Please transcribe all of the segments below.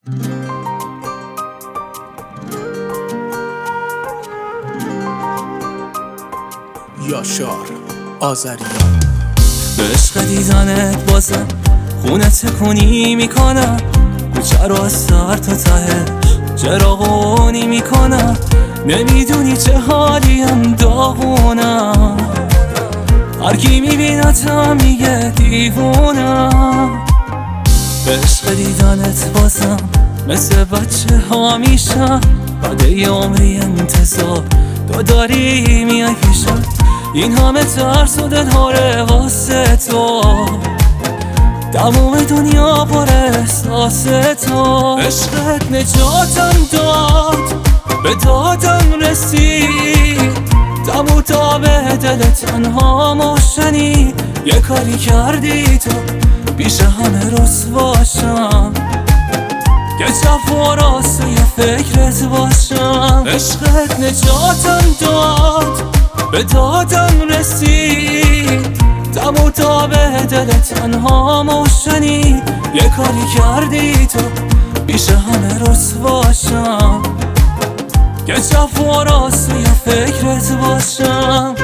یاشار آذریان. به عشق دیدنت بازم خونه تکونی میکنم، کوچه رو از سر تا تهش چراغونی میکنم، نمیدونی چه حالیم داغونم، هرکی میبینتم میگه دیوونم. به عشق دیدنت بازم مثل بچه ها میشم، بعد یه عمری انتظار تو داری میای پیشم، این همه ترس و دلهاره واسه تو، تموم دنیا پر احساس تو. عشقت نجاتم داد، به دادم رسید، تموم تا به دل تنها موشنی، یه کاری کردی تو پیش همه رسواشم، که جفا راست یه فکرت باشم. عشقت نجاتم داد، به دادم رسید، تموم تا به دل تنها موشنی، یه کاری کردی تو پیش همه رسواشم، که جفا راست یه فکرت باشم.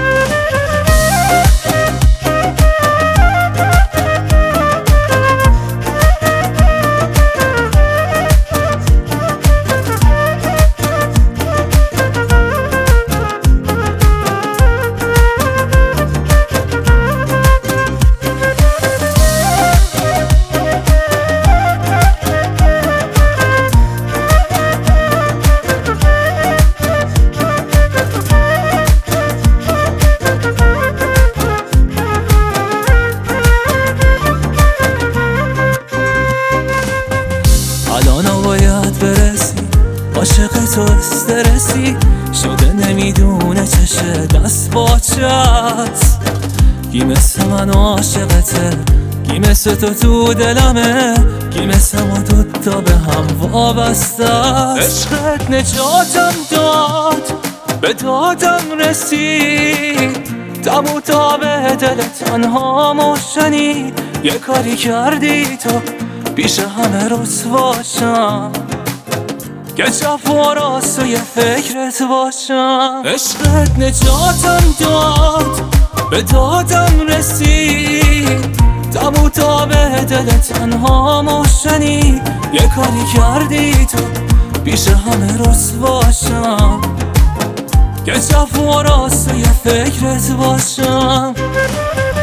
الان باید برسی، عاشق تو استرسی شده، نمیدونه چشه دست باچه است، کی مثل من عاشقته، کی مثل تو دلمه، کی مثل ما دوتا به هم وابسته است. عشقت نجاتم داد، به دادم رسید، تموم تا به دل تنها موشنی، یه کاری کردی تو پیش همه رسواشم، که جفا راست و یه فکرت باشم. عشقت نجاتم داد، به دادم رسید، تموم تا به دل تنها موشنی، یه کاری کردی تو پیش همه رسواشم، که جفا راست و یه فکرت باشم.